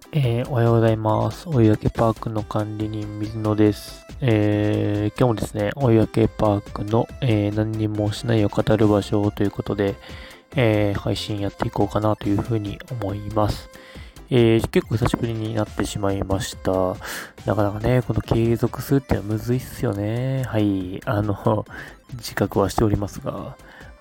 おはようございます。追分パークの管理人、水野です。今日もですね、追分パークの、何にもしないを語る場所ということで、配信やっていこうかなというふうに思います。結構久しぶりになってしまいました。なかなかね、この継続するってのはむずいっすよね。はい、自覚はしておりますが、はい、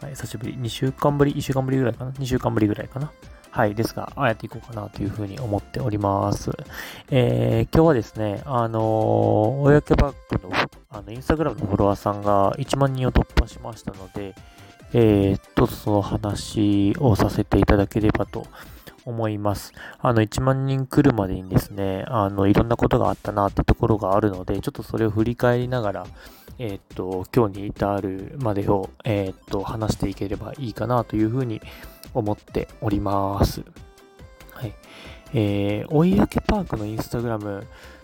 久しぶり、2週間ぶり、1週間ぶりぐらいかな ?2 週間ぶりぐらいかな。はい。ですが、やっていこうかなというふうに思っております。今日はですね、おやけバックの、インスタグラムのフォロワーさんが1万人を突破しましたので、その話をさせていただければと思います。1万人来るまでにですね、いろんなことがあったなってところがあるので、ちょっとそれを振り返りながら、今日に至るまでを、話していければいいかなというふうに思っております。はい。追い分けパークのインスタグラム、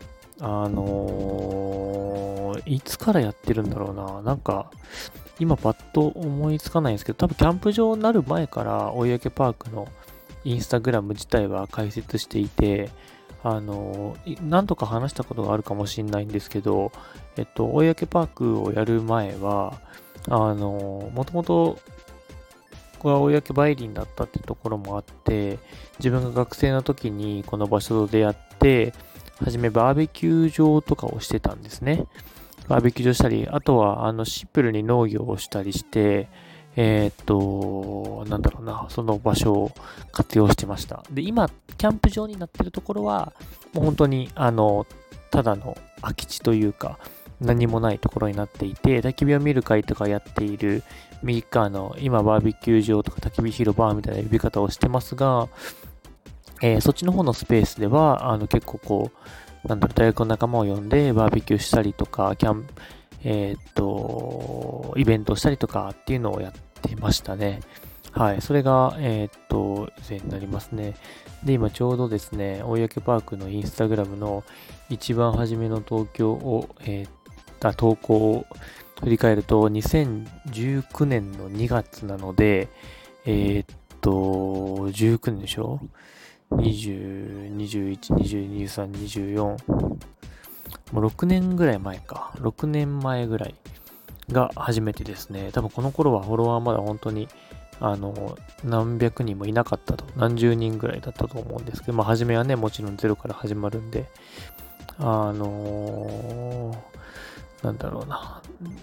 いつからやってるんだろうな。なんか、今パッと思いつかないんですけど、多分キャンプ場になる前から追い分けパークのインスタグラム自体は開設していて、何度か話したことがあるかもしれないんですけど、追い分けパークをやる前は、もともとここが公梅林だったってところもあって、自分が学生の時にこの場所と出会って、はじめバーベキュー場とかをしてたんですね。バーベキュー場したり、あとはシンプルに農業をしたりして、なんだろうな、その場所を活用してました。で、今、キャンプ場になってるところは、もう本当に、ただの空き地というか、何もないところになっていて、焚き火を見る会とかやっている右側の今バーベキュー場とか焚き火広場みたいな呼び方をしてますが、そっちの方のスペースでは、結構こう、なんだろう、大学の仲間を呼んでバーベキューしたりとか、イベントをしたりとかっていうのをやってましたね。はい。それが、以前になりますね。で、今ちょうどですね、大焼パークのインスタグラムの一番初めの東京を、投稿を振り返ると、2019年の2月なので、19年でしょ？ 20、21、22、23、24。もう6年ぐらい前か。6年前ぐらいが初めてですね。多分この頃はフォロワーまだ本当に、何百人もいなかったと。何十人ぐらいだったと思うんですけど、まあ、初めはね、もちろんゼロから始まるんで、なんだろうな。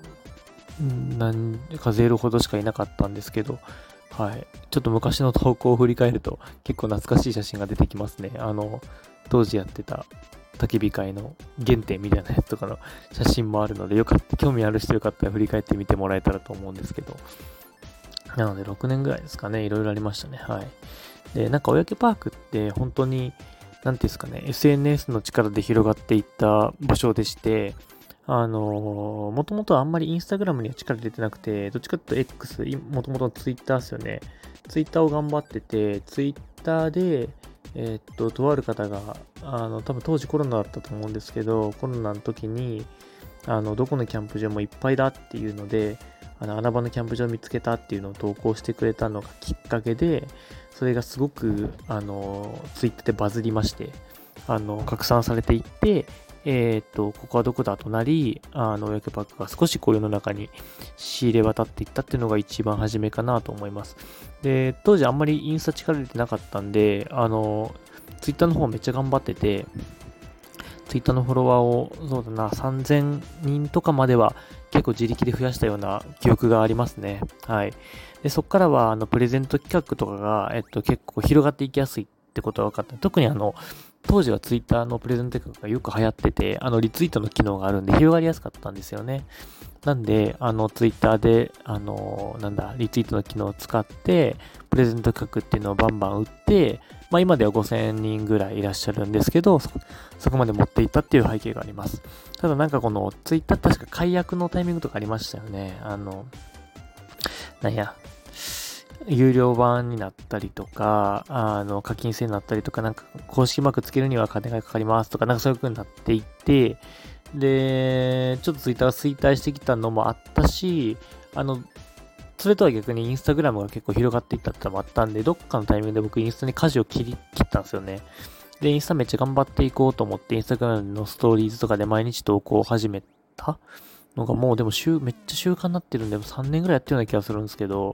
数えるほどしかいなかったんですけど、はい。ちょっと昔の投稿を振り返ると結構懐かしい写真が出てきますね。当時やってた焚き火会の原点みたいなやつとかの写真もあるので、よかった、興味ある人よかったら振り返ってみてもらえたらと思うんですけど。なので6年ぐらいですかね。いろいろありましたね。はい。で、なんか、おやけパークって本当に、なんていうんですかね、SNS の力で広がっていった場所でして、もともとあんまりインスタグラムには力入れてなくて、どっちかっていうと X、もともとツイッターですよね。ツイッターを頑張ってて、ツイッターで、とある方が、多分当時コロナだったと思うんですけど、コロナの時に、どこのキャンプ場もいっぱいだっていうので、穴場のキャンプ場を見つけたっていうのを投稿してくれたのがきっかけで、それがすごく、ツイッターでバズりまして、拡散されていって、ここはどこだとなり、おやけパックが少しこう世の中に仕入れ渡っていったっていうのが一番初めかなと思います。で、当時あんまりインスタ力入れてなかったんで、ツイッターの方めっちゃ頑張ってて、ツイッターのフォロワーを、そうだな、3000人とかまでは結構自力で増やしたような記憶がありますね。はい。で、そこからは、プレゼント企画とかが、結構広がっていきやすいってことが分かった。特に当時はツイッターのプレゼント企画がよく流行ってて、リツイートの機能があるんで広がりやすかったんですよね。なんで、ツイッターで、リツイートの機能を使って、プレゼント企画っていうのをバンバン打って、まあ今では5000人ぐらいいらっしゃるんですけど、そこまで持っていったっていう背景があります。ただなんかこのツイッター確か解約のタイミングとかありましたよね。なんや、有料版になったりとか、課金制になったりとか、なんか公式マークつけるには金がかかりますとか、なんかそういう風になっていって、で、ちょっとツイッターが衰退してきたのもあったし、それとは逆にインスタグラムが結構広がっていったってのもあったんで、どっかのタイミングで僕インスタに舵を切ったんですよね。 で、インスタめっちゃ頑張っていこうと思って、インスタグラムのストーリーズとかで毎日投稿を始めたのがもうでもめっちゃ習慣になってるんで、3年ぐらいやってるような気がするんですけど、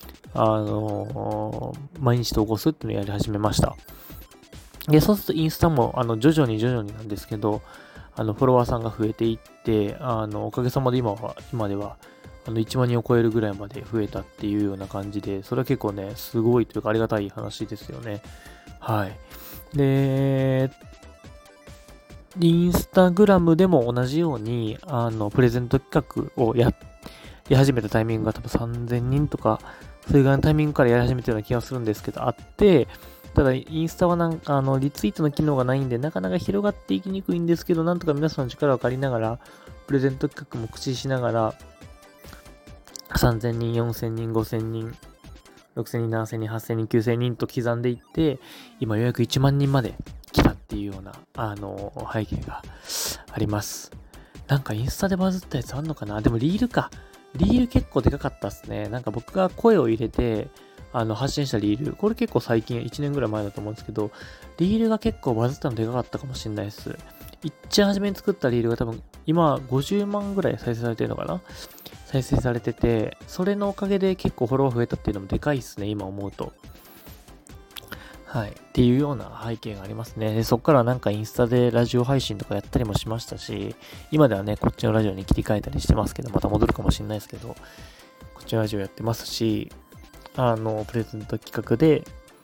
毎日投稿するっていうのをやり始めました。で、そうするとインスタも、徐々になんですけど、フォロワーさんが増えていって、おかげさまで今では、1万人を超えるぐらいまで増えたっていうような感じで、それは結構ね、すごいというかありがたい話ですよね。はい。で、インスタグラムでも同じように、プレゼント企画をやり始めたタイミングが多分3000人とか、それぐらいのタイミングからやり始めたような気がするんですけど、あって、ただ、インスタはリツイートの機能がないんで、なかなか広がっていきにくいんですけど、なんとか皆さんの力を借りながら、プレゼント企画も駆使しながら、3000人、4000人、5000人、6000人、7000人、8000人、9000人と刻んでいって、今ようやく1万人まで来たっていうような、背景があります。なんかインスタでバズったやつあんのかな？でもリールか。リール結構でかかったっすね。なんか僕が声を入れて、発信したリール。これ結構最近、1年ぐらい前だと思うんですけど、リールが結構バズったのでかかったかもしれないです。一番初めに作ったリールが多分、今50万ぐらい再生されてるのかな？再生されてて、それのおかげで結構フォロワー増えたっていうのもでかいっすね、今思うと。はい。っていうような背景がありますね。で、そっからなんかインスタでラジオ配信とかやったりもしましたし、今ではね、こっちのラジオに切り替えたりしてますけど、また戻るかもしれないですけど、こっちのラジオやってますし、プレゼント企画で、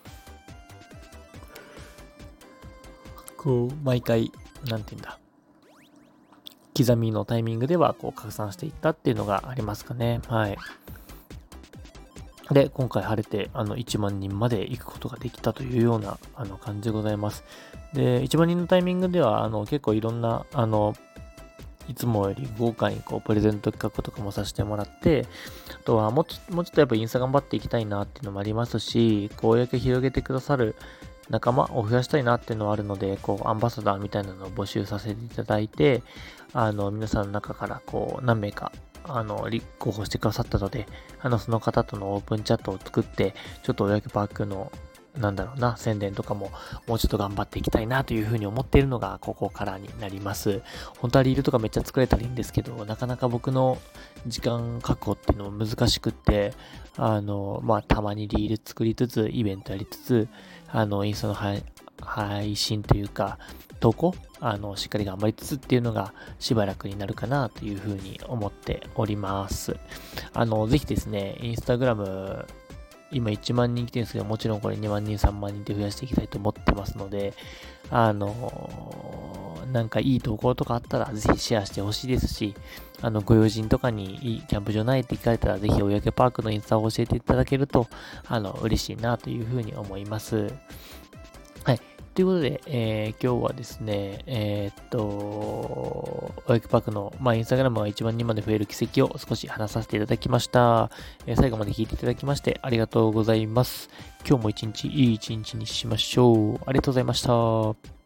こう、毎回、なんて言うんだ、刻みのタイミングでは、こう、拡散していったっていうのがありますかね。はい。で、今回晴れて、1万人まで行くことができたというような、感じでございます。で、1万人のタイミングでは、結構いろんな、いつもより豪華にこうプレゼント企画とかもさせてもらって、あとはもうちょっとやっぱインスタ頑張っていきたいなっていうのもありますし、公約広げてくださる仲間を増やしたいなっていうのはあるので、こうアンバサダーみたいなのを募集させていただいて、皆さんの中からこう何名か、立候補してくださったので、その方とのオープンチャットを作って、ちょっと親パークの宣伝とかももうちょっと頑張っていきたいなというふうに思っているのがここからになります。本当はリールとかめっちゃ作れたらいいんですけど、なかなか僕の時間確保っていうのも難しくって、たまにリール作りつつ、イベントやりつつ、インスタの配信というか、投稿しっかり頑張りつつっていうのがしばらくになるかなというふうに思っております。ぜひですね、インスタグラム今1万人来てるんですけど、もちろんこれ2万人、3万人って増やしていきたいと思ってますので、なんかいい投稿とかあったらぜひシェアしてほしいですし、ご友人とかにいいキャンプ場ないって聞かれたらぜひおやけパークのインスタを教えていただけると、嬉しいなというふうに思います。はい。ということで、今日はですね、おやきパークの、インスタグラムが1万人まで増える奇跡を少し話させていただきました。最後まで聞いていただきましてありがとうございます。今日も一日いい一日にしましょう。ありがとうございました。